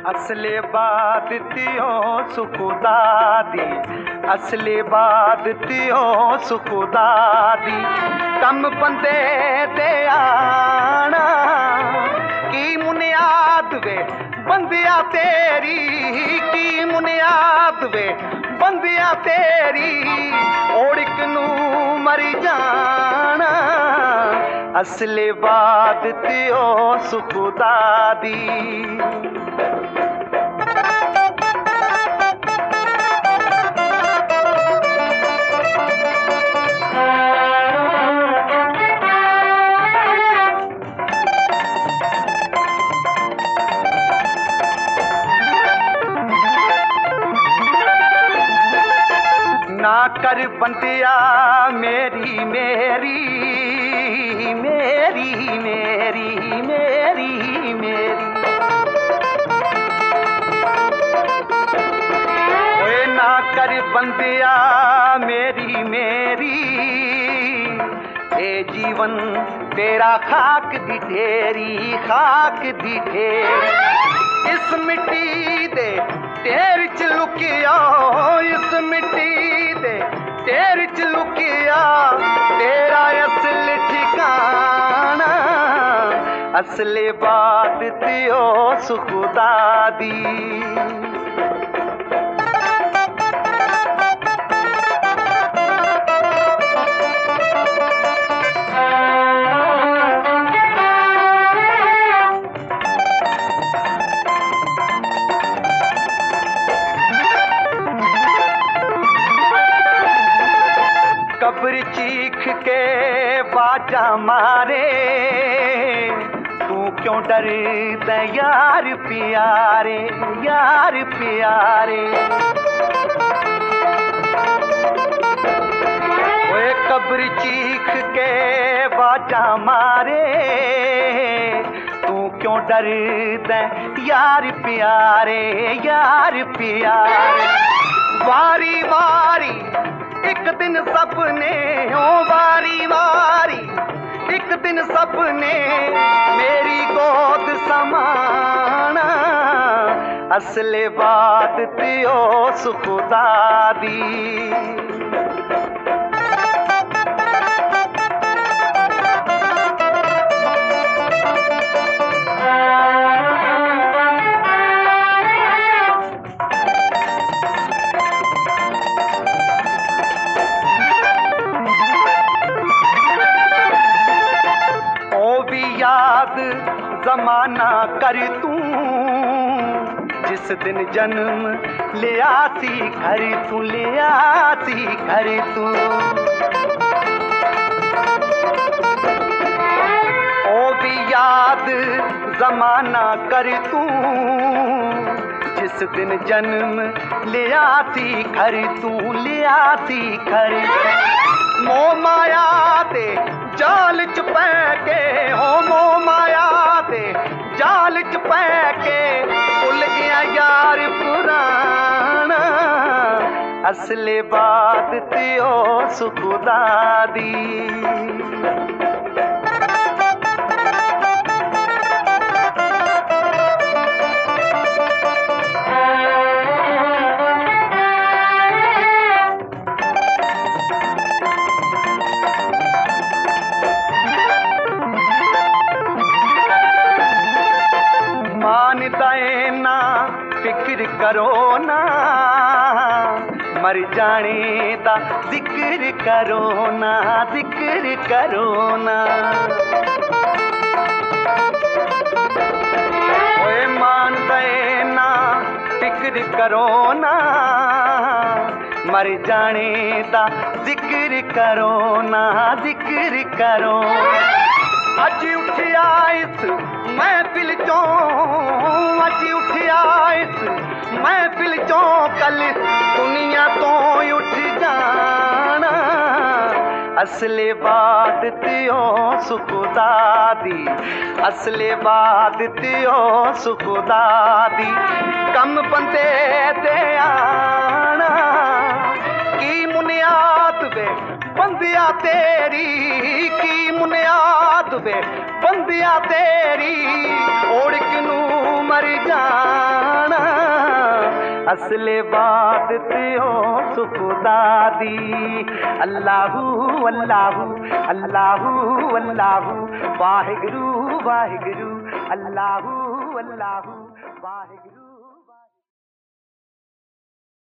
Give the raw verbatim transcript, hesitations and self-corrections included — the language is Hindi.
असले बादतियो सुखदादी, असले बादतियो सुखदादी, कम बंदे दे आना की मुनियाद वे बंदिया तेरी, की मुनियाद वे बंदिया तेरी, ओड़िक नू मरी जाना असले बादतियो सुखदादी। ना कर बंदिया मेरी मेरी मेरी मेरी मेरी मेरी, ओए ना कर बंदिया मेरी मेरी, ए जीवन तेरा खाक दी ढेरी, खाक दी ढेरी, इस मिट्टी दे ढेर च लुकिया, इस मिट्टी दे ढेर च लुकिया तेरा असल ठिकाना, असले बादतियो सुखदादी। कब्र चीख के बाजा मारे, तू क्यों डरदा यार प्यारे, यार प्यारे, ओए कब्र चीख के बाजा मारे, तू क्यों डरदा यार प्यारे, यार प्यारे, वारी वारी एक दिन सबने, ओ बारी बारी एक दिन सबने मेरी गोद समाना, असले बादतियो सुखदादी। याद जमाना कर तू जिस दिन जन्म लिया सी घर तू, लिया सी घर तू, ओ भी याद जमाना कर तू जिस दिन जन्म लिया सी घर तू, लिया सी घर, मोह माया दे जाल च पै के, हो मोह माया दे जाल च पै के भुल गया यार पुराना, असले बादतियो सुखदादी। ना फिक्र करो ना, मर जाने दा जिक्र करो ना, जिक्र करो ना, ओए मान दे ना फिक्र करो ना, मर जाने दा जिक्र करो ना, जिक्र करो, अज उठिया इस महफिल चों, अज उठिया इस महफिल चों, कल दुनिया तो उठ जाना, असले बादतियो सुखदादी, असले बादतियो सुखदादी, कम बंदे दे आना की मुनियाद वे बंदिया तेरी, की मुनियाद वे बंदिया तेरी, ओड़िक नू मर जान असले बात थियो सुखदादी। अल्लाहू अल्लाहू अल्लाहू अल्लाहू वाहिगुरु वाहिगुरु अल्लाहू अल्लाहू वाहिगुरु।